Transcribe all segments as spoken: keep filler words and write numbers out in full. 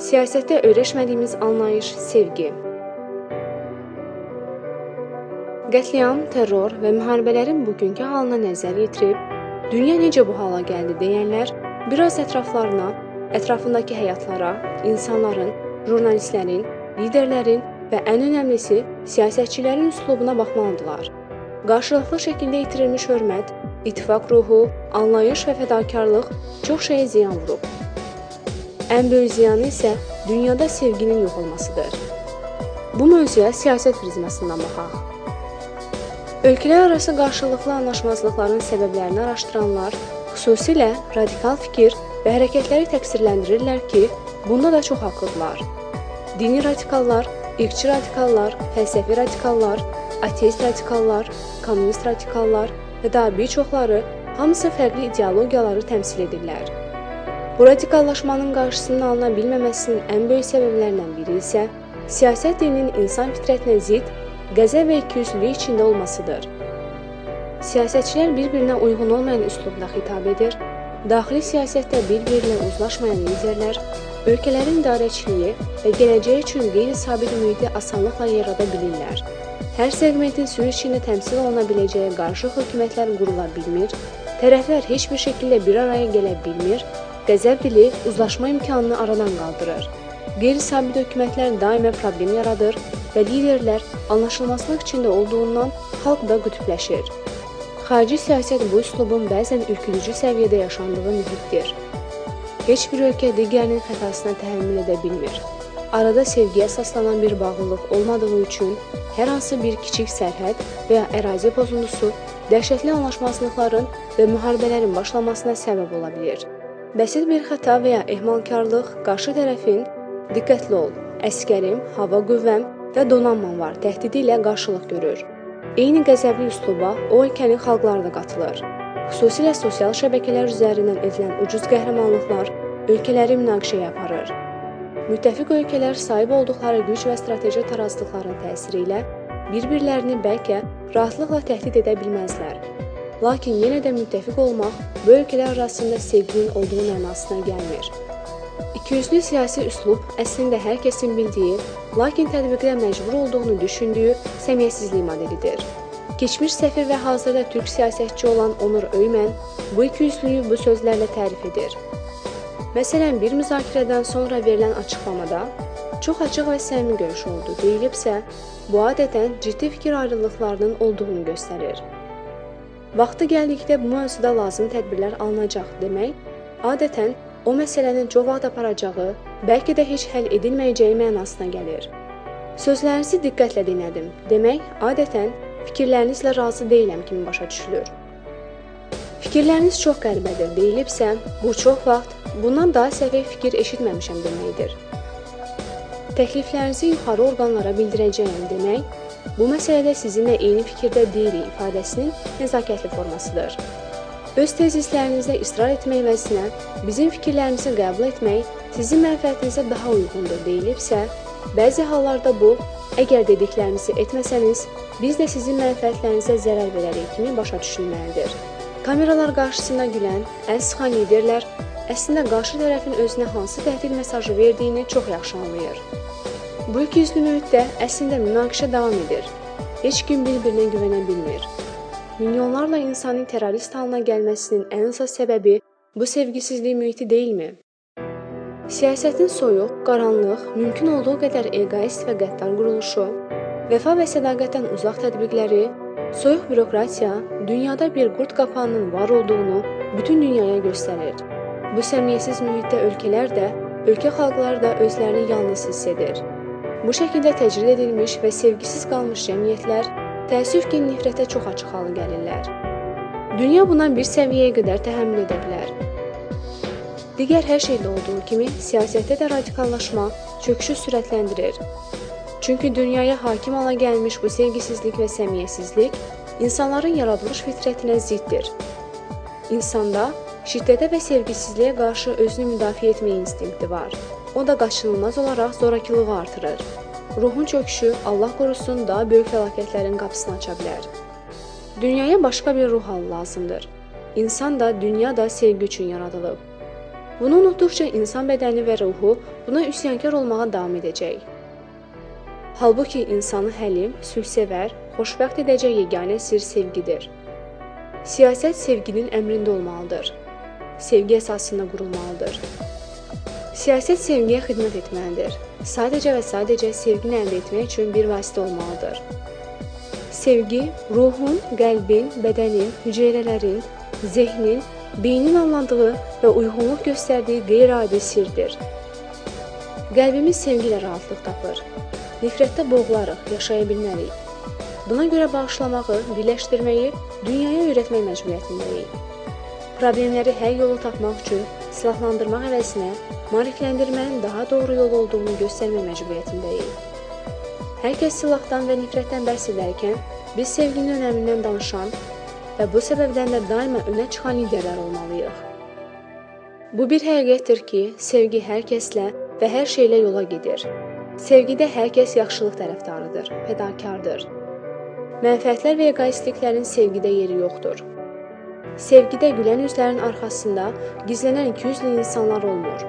Siyasətdə öyrəşmədiyimiz anlayış sevgi. Qətliam, terror və müharibələrin bugünkü halına nəzər yetirib, dünya necə bu hala gəldi deyənlər, biraz ətraflarına, ətrafındakı həyatlara, insanların, jurnalistlərin, liderlərin və ən önəmlisi siyasətçilərin üslubuna baxmalıdırlar. Qarşılıqlı şəkildə itirilmiş hörmət, ittifaq ruhu, anlayış və fədakarlıq çox şeyə ziyan vurub. Ən böyük ziyanı isə dünyada sevginin yox olmasıdır. Bu mövzuya siyasət prizmasından baxaq. Ölkələr arası qarşılıqlı anlaşmazlıqların səbəblərini araşdıranlar xüsusilə radikal fikir və hərəkətləri təqsirləndirirlər ki, bunda da çox haqlıdırlar. Dini radikallar, irqçi radikallar, fəlsəfi radikallar, ateist radikallar, kommunist radikallar və daha bir çoxları hamısı fərqli ideologiyaları təmsil edirlər. Bu radikallaşmanın qarşısının alına bilməməsinin ən böyük səbəblərindən biri isə siyasət dininin insan fitrətinə zidd, qəzəb və ikiyüzlülük içində olmasıdır. Siyasətçilər bir-birinə uyğun olmayan üslubla xitab edir, daxili siyasətdə bir-birilə uzlaşmayan liderlər, ölkələrin idarəçiliyi və gələcəyi üçün qeyri-sabit mühiti asanlıqla yarada bilirlər. Hər segmentin sülh içində təmsil oluna biləcəyi qarşı hökumətlər qurula bilmir, tərəflər heç bir şəkildə bir araya gələ bilmir, qəzəb dili uzlaşma imkanını aradan qaldırır. Qeyri-sabit hökumətlər daima problem yaradır və liderlər anlaşılmazlıq içində olduğundan xalq da qütbləşir. Xarici siyasət bu üslubun bəzən ürküdücü səviyyədə yaşandığı mühitdir. Heç bir ölkə digərinin xətasına təhəmmül edə bilmir. Arada sevgiyə əsaslanan bir bağlılıq olmadığı üçün hər hansı bir kiçik sərhəd və ya ərazi pozuntusu dəhşətli anlaşmazlıqların və müharibələrin başlamasına səbəb ola bilir. Bəsit bir xəta və ya ehmalkarlıq qarşı tərəfin "diqqətli ol, əskərim, hava qüvvəm və donanmam var" təhdidi ilə qarşılıq görür. Eyni qəzəbli üsluba o ölkənin xalqları da qatılır. Xüsusilə sosial şəbəkələr üzərindən edilən ucuz qəhrəmanlıqlar ölkələri münaqişəyə aparır. Müttəfiq ölkələr sahib olduqları güc və strateji tarazlıqların təsiri ilə bir-birlərini bəlkə rahatlıqla təhdid edə bilməzlər. Lakin yenə də müttəfiq olmaq bu ölkələr arasında sevginin olduğu mənasına gəlmir. İkiyüzlü siyasi üslub əslində hər kəsin bildiyi, lakin tətbiqdə məcbur olduğunu düşündüyü səmiyyəsizlik modelidir. Keçmiş səfir və hazırda türk siyasətçi olan Onur Öymən bu ikiyüzlüyü bu sözlərlə tərif edir. Məsələn, bir müzakirədən sonra verilən açıqlamada çox açıq və səmimi görüş oldu deyilibsə, bu adətən ciddi fikir ayrılıqlarının olduğunu göstərir. Vaxtı gəldikdə bu mövzuda lazım tədbirlər alınacaq demək, adətən o məsələnin çox vaxt aparacağı, bəlkə də heç həll edilməyəcəyi mənasına gəlir. Sözlərinizi diqqətlə dinlədim demək, adətən fikirlərinizlə razı deyiləm kimi başa düşülür. Fikirləriniz çox qəribədir deyilibsə, bu çox vaxt bundan daha səviyyə fikir eşitməmişəm deməkdir. Təkliflərinizi yuxarı orqanlara bildirəcəyəm demək, bu məsələdə sizinlə eyni fikirdə deyilik ifadəsinin nəzakətli formasıdır. Öz tezislərinizdə israr etmək vəzinə bizim fikirlərimizi qəbul etmək sizin mənfəətinizə daha uyğundur deyilibsə, bəzi hallarda bu, əgər dediklərinizi etməsəniz, biz də sizin mənfəətlərinizə zərər verərik kimi başa düşülməlidir. Kameralar qarşısında gülən, əl sıxan liderlər əslində qarşı tərəfin özünə hansı təhdid mesajı verdiyini çox yaxşı anlayır. Bu ikiyüzlü mühitdə əslində münaqişə davam edir. Heç kim bir-birinə güvənə bilmir. Milyonlarla insanın terrorist halına gəlməsinin ən əsas səbəbi bu sevgisizlik mühiti deyilmi? Siyasətin soyuq, qaranlıq, mümkün olduğu qədər egoist və qəddar quruluşu, vəfa və sədaqətdən uzaq tətbiqləri, soyuq bürokratiya dünyada bir qurd qapağının var olduğunu bütün dünyaya göstərir. Bu səmiyyəsiz mühitdə ölkələr də, ölkə xalqları da özlərini yalnız hiss edir. Bu şəkildə təcrid edilmiş və sevgisiz qalmış cəmiyyətlər təəssüf ki, nifrətə çox açıq halı gəlirlər. Dünya buna bir səviyyəyə qədər təhəmmül edə bilər. Digər hər şeydə olduğu kimi, siyasətdə də radikallaşma çöküşü sürətləndirir. Çünki dünyaya hakim hala gəlmiş bu sevgisizlik və səmiyyəsizlik insanların yaradılış fitrətinə ziddir. İnsanda şiddətə və sevgisizliyə qarşı özünü müdafiə etmə instinkti var. O da qaçınılmaz olaraq zorakılığı artırır. Ruhun çöküşü, Allah qorusun, daha böyük fəlakətlərin qapısını aça bilər. Dünyaya başqa bir ruh halı lazımdır. İnsan da, dünya da sevgi üçün yaradılıb. Bunu unutduqca insan bədəni və ruhu buna üsyankar olmağa davam edəcək. Halbuki insanı həlim, sülhsevər, xoşbəxt edəcək yeganə sir sevgidir. Siyasət sevginin əmrində olmalıdır. Sevgi əsasında qurulmalıdır. Siyasət sevgiyə xidmət etməlidir. Sadəcə və sadəcə sevgini əldə etmək üçün bir vasitə olmalıdır. Sevgi, ruhun, qəlbin, bədənin, hüceyrələrin, zehnin, beynin anladığı və uyğunluq göstərdiyi qeyri-adi sirdir. Qəlbimiz sevgi ilə rahatlıq tapır. Nifrətdə boğularıq, yaşaya bilmərik. Buna görə bağışlamağı, birləşdirməyi dünyaya öyrətmək məcburiyyətindəyik. Problemləri həll yolu tapmaq üçün silahlandırmaq əvəzinə maarifləndirmənin daha doğru yol olduğunu göstərmək məcburiyyətindəyik. Hər kəs silahdan və nifrətdən bəhs edərkən biz sevginin önəmindən danışan və bu səbəbdən də daima önə çıxan liderlər olmalıyıq. Bu bir həqiqətdir ki, sevgi hər kəslə və hər şeylə yola gedir. Sevgidə hər kəs yaxşılıq tərəfdarıdır, fədakardır. Mənfəətlər və egoistliklərin sevgidə yeri yoxdur. Sevgidə gülən üzlərin arxasında gizlənən ikiyüzlü insanlar olmur.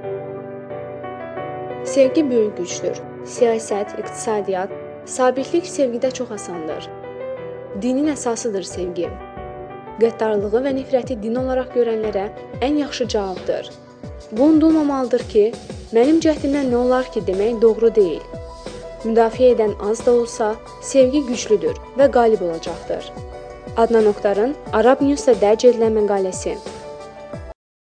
Sevgi böyük gücdür. Siyasət, iqtisadiyyat, sabitlik sevgidə çox asandır. Dinin əsasıdır sevgi. Qəddarlığı və nifrəti din olaraq görənlərə ən yaxşı cavabdır. Bu unudulmamalıdır ki, mənim cəhdimdən nə olar ki demək doğru deyil. Müdafiə edən az da olsa, sevgi güclüdür və qalib olacaqdır. Adnan Oktarın Arab News'da dərc edilən məqaləsi.